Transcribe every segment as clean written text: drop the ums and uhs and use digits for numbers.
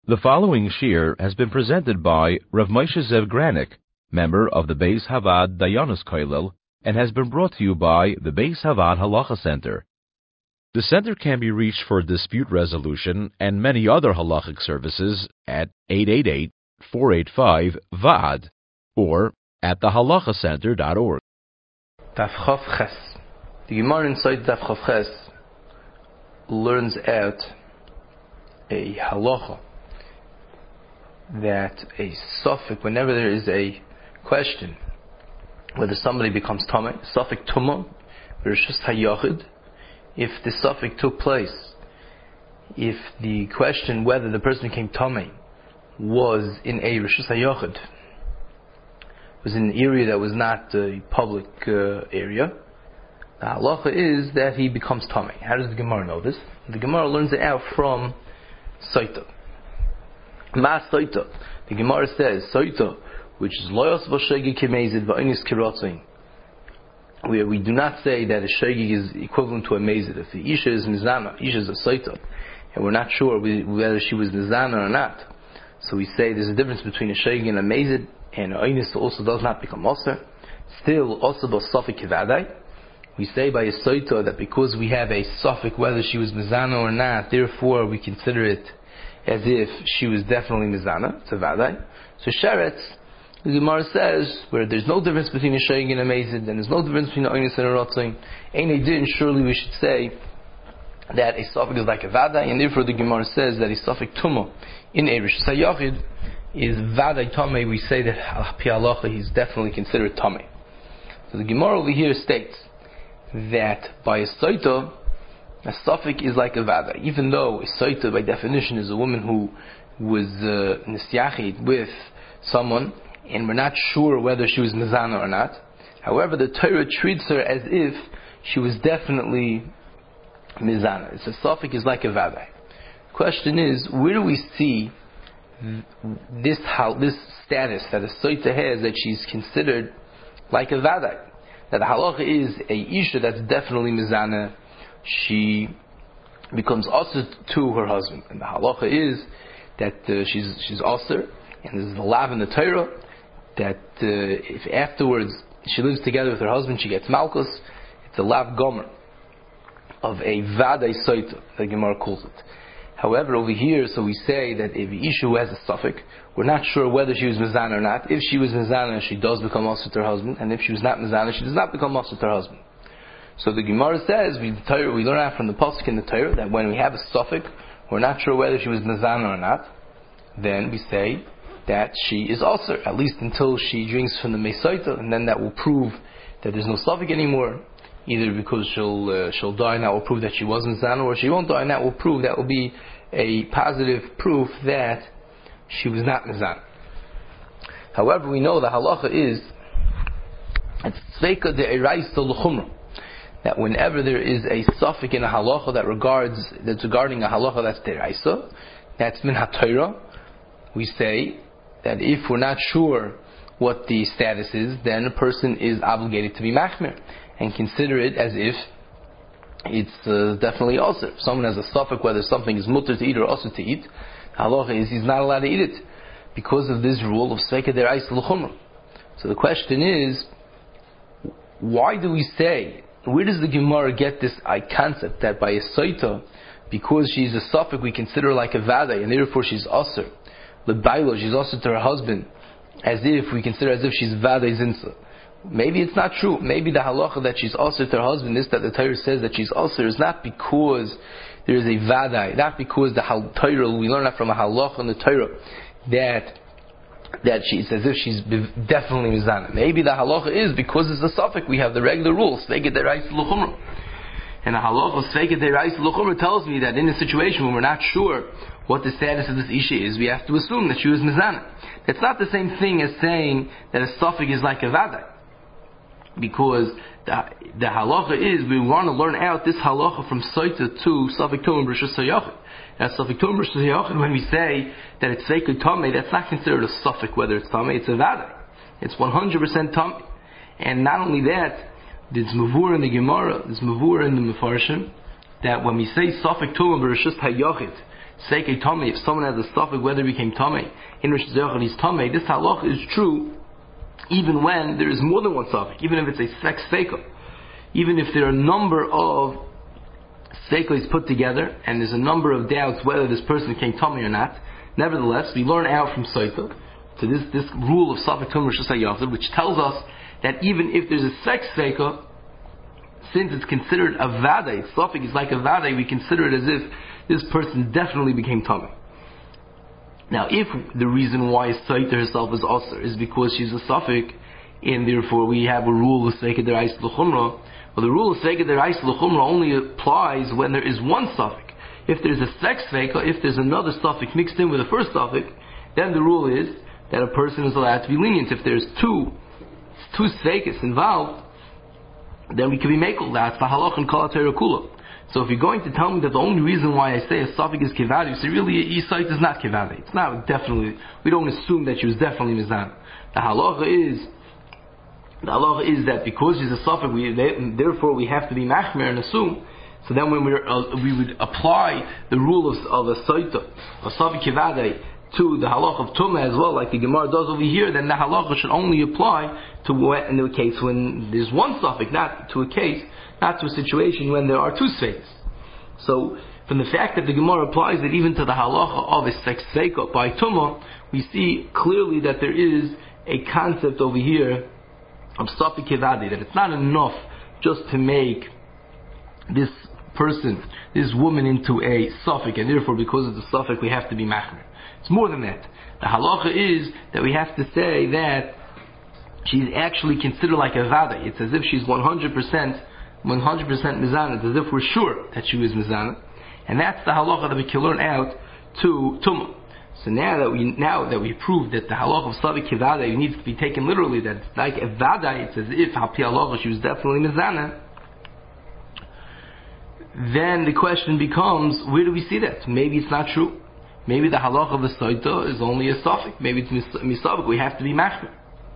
The following shir has been presented by Rav Moshe Zev Granik, member of the Beis Havad Dayanos Kollel, and has been brought to you by the Beis Havad Halacha Center. The center can be reached for dispute resolution and many other halachic services at 888-485-VAD or at thehalachacenter.org. Daf Chav Ches. The Gemara inside Daf Chav Ches learns out a halacha that a suffix, whenever there is a question whether somebody becomes tamei, suffix tumah, reshus hayachid, if the suffix took place, if the question whether the person became tamei was in a reshus hayachid, was in an area that was not a public area, the halacha is that he becomes tamei. How does the Gemara know this? The Gemara learns it out from Saita. Ma Saita. The Gemara says Saita, which is loyos v'shegi kemezid v'onis kirotzin, where we do not say that a shegi is equivalent to a mezid. If the isha is mizana, isha is a Saita, and we're not sure whether she was mizana or not, so we say there's a difference between a shegi and a mezid, and onis also does not become osir. Still, also b'safik kivadai. We say by a Saita that because we have a suffix whether she was mizana or not, therefore we consider it as if she was definitely mizana, it's a vadai. So sheretz, the Gemara says, where there's no difference between a shaying and a mezid, and there's no difference between a oinus and a rotzing, ain't a din, surely we should say that a suffix is like a vadai, and therefore the Gemara says that a suffix tumah in a rishus hayachid is vadai tamei. We say that pi halacha he's definitely considered tamei. So the Gemara over here states that by a saita, a suffix is like a vada. Even though a saita by definition is a woman who was nisyachid with someone, and we're not sure whether she was mizana or not. However, the Torah treats her as if she was definitely mizana. It's a suffix is like a vada. Question is, where do we see this status that a saita has, that she's considered like a vada? That the halacha is a isha that's definitely mizana, she becomes asr to her husband, and the halacha is that she's asr, and there's the lav in the Torah that if afterwards she lives together with her husband, she gets malchus. It's a lav gomer of a vadai saita, the Gemara calls it. However, over here, so we say that if isha who has a suffix, we're not sure whether she was mizana or not. If she was mizana, she does become asr to her husband, and if she was not mizana, she does not become asr to her husband. So the Gemara says, we learn out from the pasuk in the Torah that when we have a suffix, we're not sure whether she was mizana or not, then we say that she is asr, at least until she drinks from the mesaita, and then that will prove that there's no suffix anymore, either because she'll die and that will prove that she was mizana, or she won't die and that will be a positive proof that she was not mizana. However, we know the halacha is it's tzveika de'eraisa l'chumra, that whenever there is a suffix in a halacha that's regarding a halacha that's deraisa, that's min haTorah, we say that if we're not sure what the status is, then a person is obligated to be machmir and consider it as if it's definitely asr. If someone has a suffix whether something is mutter to eat or asr to eat, halacha is he's not allowed to eat it because of this rule of tzveika deraisa l'chumra. So the question is, why do we say, where does the Gemara get this concept that by a saita, because she's a suffix, we consider her like a vada, and therefore she's asr. L'baylo, she's asr to her husband, as if we consider as if she's vada zinsa. Maybe it's not true. Maybe the halacha that she's asr to her husband is that the Torah says that she's asr is not because there is a vada, not because the Torah, we learn that from a halacha in the Torah, that she's as if she's definitely mizana. Maybe the halacha is because it's a suffix. We have the regular rules, sveiket deraisa l'chumra, and the halacha sveiket deraisa l'chumra tells me that in a situation when we're not sure what the status of this isha is, we have to assume that she was mizana. That's not the same thing as saying that a suffix is like a vada, because the halacha is we want to learn out this halacha from saita to suffix tumah b'rishus hayachid. Now, suffix tumah b'rishus hayachid, when we say that it's tzveika tamei, that's not considered a suffix whether it's tamei, it's a vada. It's 100% tamei. And not only that, there's mavur in the Gemara, there's mavur in the Mefarshim, that when we say suffix tumah b'rishus hayachid, Seike Tomei, if someone has a suffix whether he became Tomei, in Rosh Zerach he's Tomei, this halacha is true even when there is more than one suffix, even if it's a sex seika, even if there are a number of seikos put together and there's a number of doubts whether this person became Tomei or not. Nevertheless, we learn out from Saita to this rule of Safek Tum Rosh Hashanah, which tells us that even if there's a sex seika, since it's considered a vade, Safek is like a vade, we consider it as if this person definitely became Tomei. Now, if the reason why Saita herself is Asr is because she's a Safek, and therefore we have a rule of Seika Derais L'Chumra, well, the rule of Seika Derais L'Chumra only applies when there is one Safek. If there's a sex Seika, if there's another Safek mixed in with the first Safek, then the rule is that a person is allowed to be lenient. If there's two Seikas involved, then we can be Mekel. That's the Halach and Kol HaTorah Kula. So if you're going to tell me that the only reason why I say a Safek is Kivadi, you say really Yisait is not Kivadi. It's not definitely, we don't assume that she was definitely Mizan. The halacha is that because she's a Safek, therefore we have to be Machmer and assume. So then when we would apply the rule of a Saita, a Safek Kivadi, to the halacha of Tumah as well, like the Gemara does over here, then the halacha should only apply to in the case when there's one Safek, not to a situation when there are two Seiks. So, from the fact that the Gemara applies it even to the halacha of a sex seika by Tumah, we see clearly that there is a concept over here of Safek Kivadi, that it's not enough just to make this woman into a Safek, and therefore because of the Safek we have to be Machmer. It's more than that. The halacha is that we have to say that she's actually considered like a vada. It's as if she's 100% mizana. It's as if we're sure that she was mizana, and that's the halacha that we can learn out to Tumah. So now that we proved that the halacha of Safek Kivada needs to be taken literally, that it's like a vada, it's as if hapi halacha she was definitely mizana. Then the question becomes, where do we see that? Maybe it's not true. Maybe the halacha of the Saita is only a Safek. Maybe it's misavik. We have to be machmer.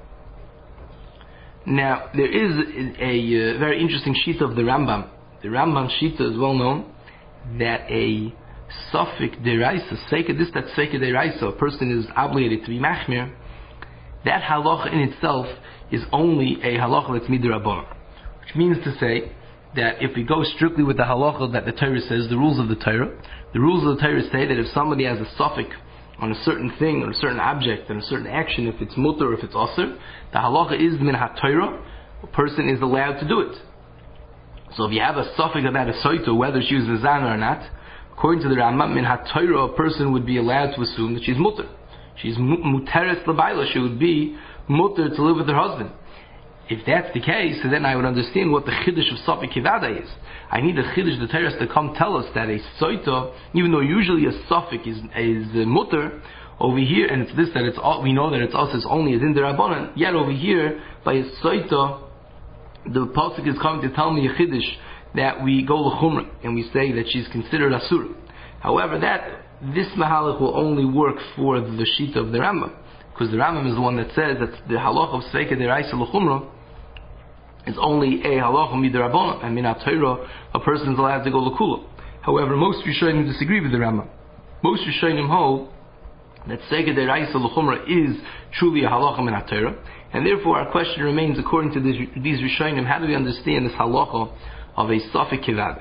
Now, there is a very interesting shita of the Rambam. The Rambam shita is well known that a Safek deraisa, that Seika deraisa, a person is obligated to be machmer. That halacha in itself is only a halacha that's midrabanan, which means to say that if we go strictly with the halacha that the Torah says, the rules of the Torah say that if somebody has a suffix on a certain thing, or a certain object, and a certain action, if it's mutter or if it's asr, the halacha is min ha-Torah, a person is allowed to do it. So if you have a suffix about a soita, whether she was mizana or not, according to the Rambam, min ha-Torah, a person would be allowed to assume that she's mutter. She's muteres l'bayla, she would be mutter to live with her husband. If that's the case, then I would understand what the chiddush of Safek Kivada is. I need a chiddush, the Torah to come tell us that a soita, even though usually a suffix is mutter, over here, and it's this that it's all, we know that it's us is only as in the Rabbanan. Yet over here, by a soita, the pasuk is coming to tell me a chiddush that we go l'chumra and we say that she's considered asura. However, this mahalach will only work for the shita of the Rambam, because the Rambam is the one that says that the halach of Seika deraisa l'chumra is only a halacha midrabanan, and min ha-Torah a person is allowed to go l'kula. However, most Rishonim disagree with the Rambam. Most Rishonim hold that Seika deraisa l'chumra is truly a halacha min ha-Torah, and therefore our question remains, according to these Rishonim, how do we understand this halacha of a Safek Kivada?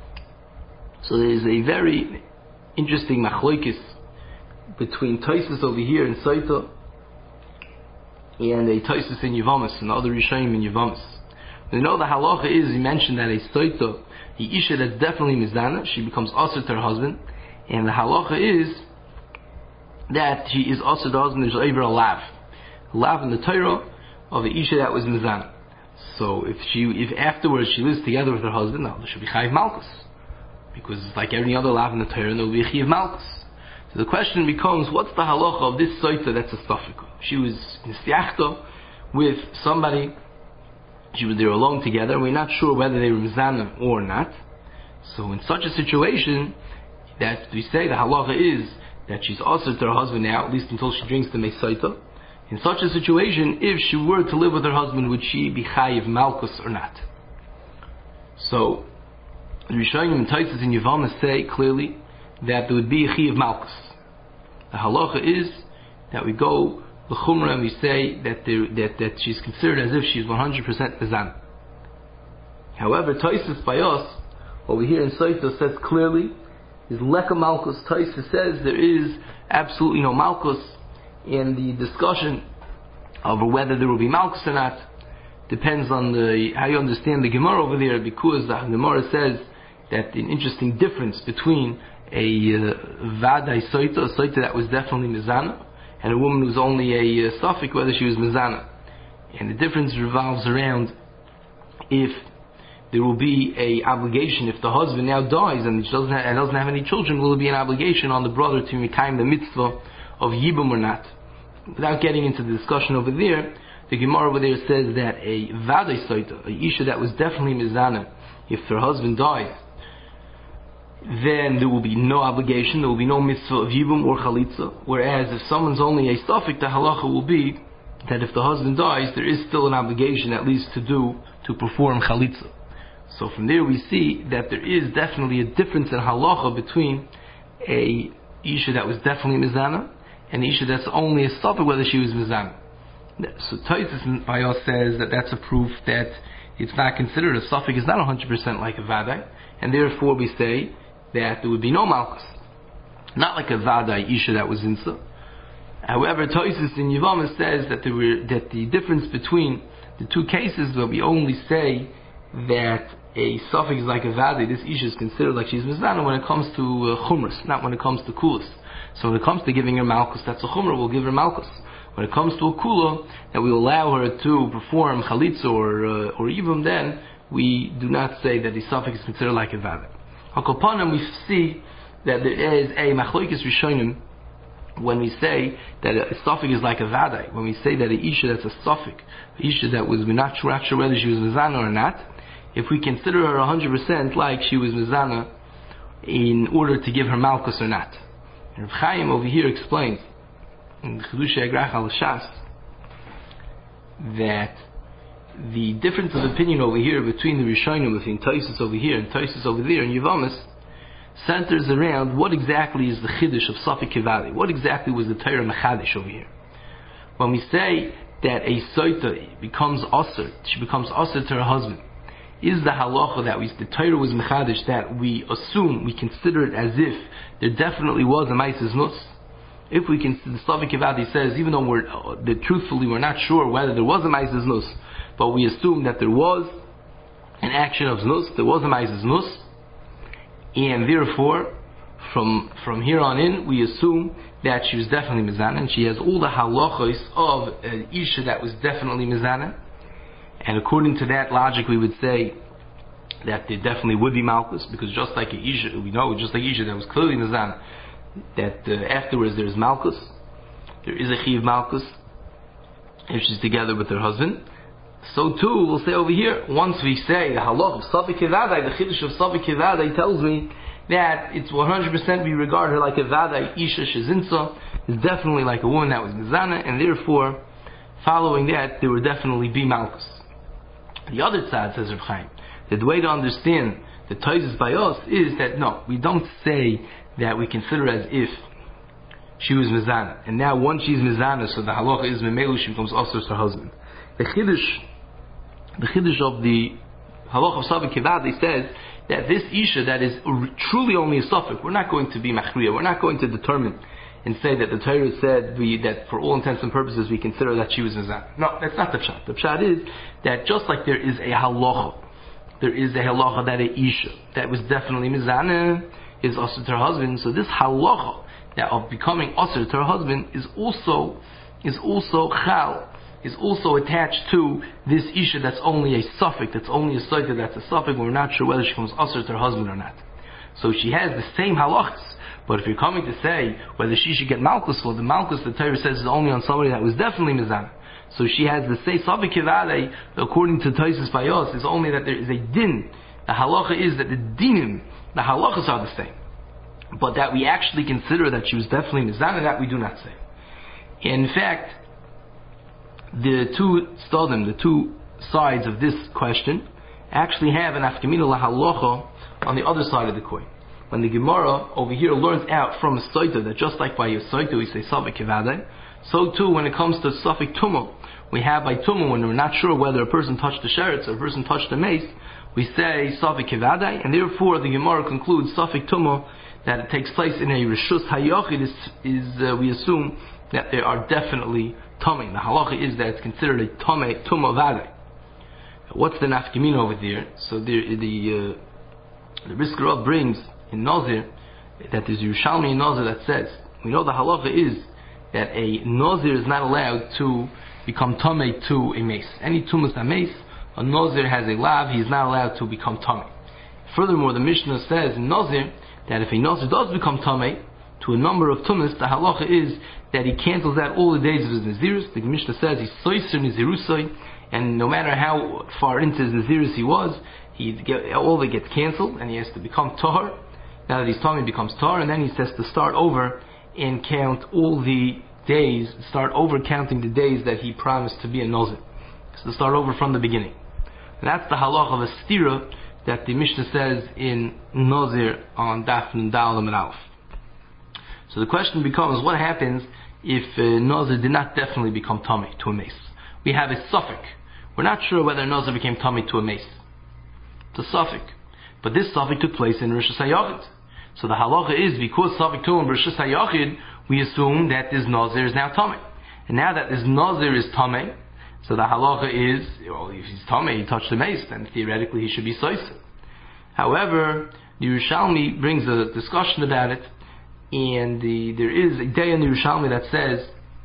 So there is a very interesting machlokes between Tosfos over here in Saita and a Tosfos in Yevamis, and other Rishonim in Yevamis. We know the halacha is, he mentioned that a Saita, the Isha that's definitely Mizana, she becomes Asr to her husband, and the halacha is that she is Asr to her husband, there's over a lav in the Torah of the Isha that was Mizana. So if afterwards she lives together with her husband, now there should be Chayiv Malkus, because it's like every other lav in the Torah, there will be a Chayiv Malkus. So the question becomes, what's the halacha of this Saita that's a Safek? She was in Stiachta with somebody, they were alone together, we're not sure whether they were Mizana or not. So in such a situation, that we say the halacha is that she's also to her husband now, at least until she drinks the Mesaita. In such a situation, if she were to live with her husband, would she be Chayiv Malkus or not? So the Rishonim and Tosfos in Yevamis say clearly that there would be a Chiyav Malkus. The halacha is that we go l'chumra and we say that she's considered as if she's 100% mizana. However, Tosfos by us, what we hear in Saita says clearly is leka malkus. Tosfos says there is absolutely no malkus, and the discussion over whether there will be malkus or not depends on how you understand the Gemara over there, because the Gemara says that an interesting difference between a vadai soita, a soita that was definitely mizana, and a woman who's only a suffix, whether she was mizana. And the difference revolves around if there will be a obligation, if the husband now dies and doesn't have any children, will there be an obligation on the brother to reclaim the mitzvah of yibum or not? Without getting into the discussion over there, the Gemara over there says that a vadai soita, a isha that was definitely mizana, if her husband dies, then there will be no obligation, there will be no mitzvah of yibum or chalitza. Whereas if someone's only a suffix, the halacha will be that if the husband dies, there is still an obligation at least to perform chalitza. So from there we see that there is definitely a difference in halacha between a isha that was definitely mizana and a isha that's only a suffix, whether she was mizana. So Tosfos by us says that that's a proof that it's not considered a suffix, is not 100% like a vadai, and therefore we say that there would be no malchus, not like a vadai isha that was insa. However, Tosfos in Yevamos says that the difference between the two cases, where we only say that a suffix is like a vadai, this isha is considered like she's mizana when it comes to chumras, not when it comes to kulas. So when it comes to giving her malchus, that's a chumrah, we'll give her malchus. When it comes to a kula, that we allow her to perform chalitza or yibum, then we do not say that the suffix is considered like a vadai. Hakopanim, we see that there is a machlokes rishonim when we say that a suffix is like a vadai. When we say that a isha that's a suffix, a isha that we're not sure whether she was mizana or not, if we consider her 100% like she was mizana in order to give her malchus or not. And Reb Chaim over here explains in Chiddushei Agrach al Shas that the difference of opinion over here between the Rishonim, between Tosfos over here and Tosfos over there in Yevamos, centers around what exactly is the Chiddush of Safek Kivali. What exactly was the Torah Mechadish over here? When we say that a Soita becomes Asr, she becomes Asr to her husband, is the halacha that the Torah was Mechadish, that we assume, we consider it as if there definitely was a Maises Nus? If we consider, the Safek Kivali says, even though truthfully we're not sure whether there was a Maises Nus, but we assume that there was an action of znus, there was a ma'ases znus, and therefore, from here on in, we assume that she was definitely mizana, and she has all the halachos of an isha that was definitely mizana. And according to that logic, we would say that there definitely would be malchus, because just like a isha, we know, just like isha that was clearly mizana, that afterwards there is malchus, there is a chiv malchus, if she's together with her husband. So too, we'll say over here, once we say the halach of Safek Kivadai, the Chiddush of Safek Kivadai tells me that it's 100% we regard her like a Vadai Isha Shezinsa, is definitely like a woman that was Mizana, and therefore, following that, there would definitely be Malchus. The other side, says Reb Chaim, that the way to understand the Tosfos by us is that no, we don't say that we consider as if she was Mizana, and now once she's Mizana, so the halacha is Memelu, she becomes also her husband. The Chiddush of the Halach of Safek Kivadai says that this Isha that is truly only a suffix, we're not going to be machriya, we're not going to determine and say that the Torah said that for all intents and purposes we consider that she was mizana. No, that's not the pshat. The pshat is that just like there is a halacha that a Isha that was definitely mizana is asr to her husband, so this halacha that of becoming asr to her husband is also chal, is also attached to this isha that's only a suffix, that's only a soita, that's a suffix, we're not sure whether she becomes asr to her husband or not. So she has the same halachas, but if you're coming to say whether she should get malchus, well, the malchus, the Torah says, is only on somebody that was definitely mizana. So she has the same Safek Kivadai, according to Tosfos by us, is only that there is a din. The halacha is that the dinim, the halachas are the same, but that we actually consider that she was definitely mizana, that we do not say. In fact, the two stadim, the two sides of this question, actually have an afkamina lahalacha on the other side of the coin. when the Gemara over here learns out from a Soita that just like by a Soita we say Safek Kivadai, so too when it comes to Safek Tumah, we have by Tumah when we're not sure whether a person touched the sheretz or a person touched the mace, we say Safek Kivadai, and therefore the Gemara concludes Safek Tumah that it takes place in a Rishus Hayachid we assume that there are definitely Tamei. The halacha is that it's considered a Tamei Tumah Vadai. What's the nafkamina over there? So the Brisker Rav brings in Nazir that there's Yerushalmi in Nazir that says, we know the halacha is that a Nazir is not allowed to become Tamei to a mace. Any tumas a mace, a Nazir has a lav, he is not allowed to become Tamei. Furthermore, the Mishnah says in Nazir that if a Nazir does become Tamei to a number of tumas, the halacha is that he cancels out all the days of his Nazirus. The Mishnah says he's Soiser Nazirusai, and no matter how far into his Nazirus he was, all of it gets cancelled, and he has to become Tahar. Now that he's Tamei, he becomes Tahar, and then he has to start over and count all the days, start over counting the days that he promised to be a Nazir. So to start over from the beginning. And that's the halach of a stira that the Mishnah says in Nazir on Daf Nun Daled Amud Aleph. So the question becomes, what happens if Nazir did not definitely become Tamei to a mace? We have a suffix. We're not sure whether Nazir became Tamei to a mace. It's a suffix. But this suffix took place in Rishus HaYachid. So the halacha is, because suffix to in Rishus HaYachid, we assume that this Nazir is now Tamei. And now that this Nazir is Tamei, so the halacha is, well, if he's Tamei, he touched the mace, then theoretically he should be Soiser. However, the Yerushalmi brings a discussion about it, and there is a day in the Yerushalmi that says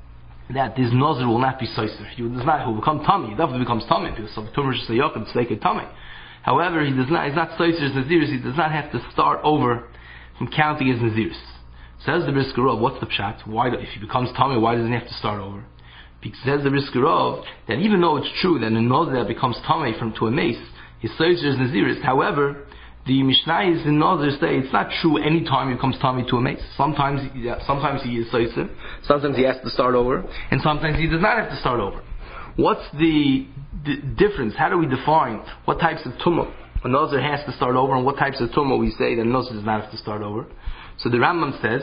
that this Nazir will not be Soiser. He will become Tamei. He definitely becomes Tamei, because of Tumah Rishus HaYachid, it's like a Tamei. However, he's not Soiser as Nazirus, he does not have to start over from counting his Nazirus. Says the Brisker Rav, what's the pshat? If he becomes Tamei, why doesn't he have to start over? Because says the Brisker Rav that even though it's true that a Nazir that becomes Tamei to a mace, his Soiser is Nazirus. However, the Mishnayos in Nazir say it's not true any time he becomes Tamei to a mace. Sometimes he is Soiser, sometimes he has to start over, and sometimes he does not have to start over. What's the difference? How do we define what types of tumah a Nazir has to start over, and what types of tumah we say that a Nazir does not have to start over? So the Rambam says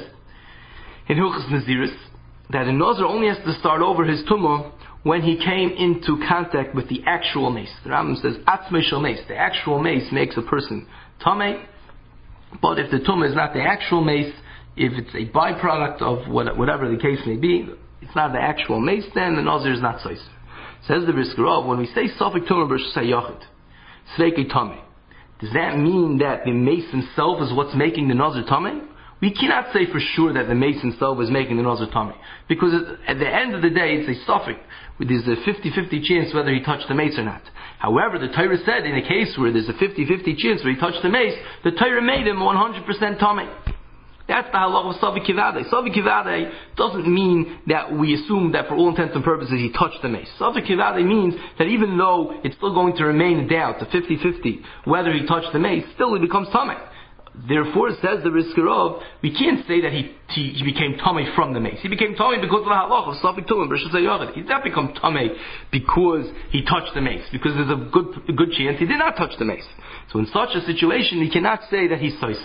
in Hilchos Nazirus that a Nazir only has to start over his tumah when he came into contact with the actual mace. The Rambam says Atzmei Shel Mace, the actual mace makes a person Tamei, but if the tumah is not the actual mace, if it's a byproduct of whatever the case may be, it's not the actual mace, then the Nazir is not Soiser. Says the Brisker Rav, when we say Safek Tumah B'Rishus HaYachid, Sveikei Tamei, does that mean that the mace himself is what's making the Nazir Tamei? We cannot say for sure that the mace himself is making the Nazir Tamei, because at the end of the day it's a suffix. There's a 50-50 chance whether he touched the mace or not. However, the Torah said in a case where there's a 50-50 chance where he touched the mace, the Torah made him 100% Tamei. That's the halach of Safek Kivadai. Safek Kivadai doesn't mean that we assume that for all intents and purposes he touched the mace. Safek Kivadai means that even though it's still going to remain a doubt, the 50-50, whether he touched the mace, still he becomes Tamei. Therefore, says the Brisker Rav, we can't say that he became Tamei from the mace. He became Tamei because of the halach of Safek Tumah B'Rishus HaYachid. He did not become Tamei because he touched the mace, because there's a good chance he did not touch the mace. So in such a situation, he cannot say that he's Soiser.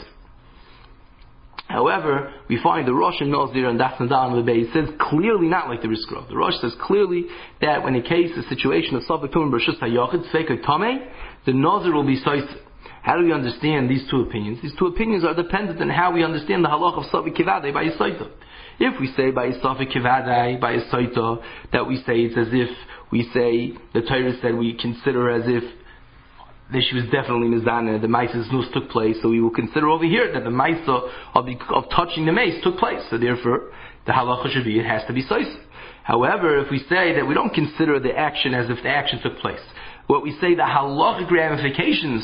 However, we find the Rosh and Nazir and Daf Nun Daled Amud Beis says clearly not like the Brisker Rav. The Rosh says clearly that when a situation of Safek Tumah B'Rishus HaYachid, Sveikei Tamei, the Nazir will be Soiser. How do we understand these two opinions? These two opinions are dependent on how we understand the halach of Safek Kivadai by Yisaita. If we say by Safek Kivadai by Yisaita, that we say it's as if we say the Torah said we consider as if that she was definitely Mizana, the Maisa's Nus took place, so we will consider over here that the Maisa of touching the mace took place, so therefore the halacha should be, it has to be Soiser. However, if we say that we don't consider the action as if the action took place, what we say the halachic ramifications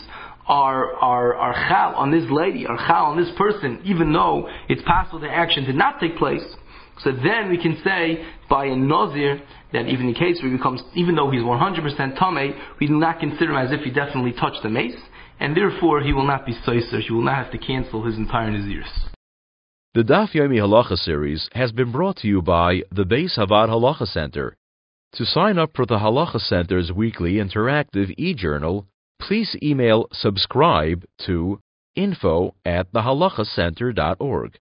are chal on this lady, are chal on this person, even though it's possible the action did not take place. So then we can say by a Nazir that even in case where he becomes, even though he's 100% Tamei, we do not consider him as if he definitely touched the mace, and therefore he will not be Soiser, he will not have to cancel his entire Nazirus. The Daf Yomi Halacha series has been brought to you by the Beis Havad Halacha Center. To sign up for the Halacha Center's weekly interactive e-journal, please email subscribe to info@thehalachacenter.org.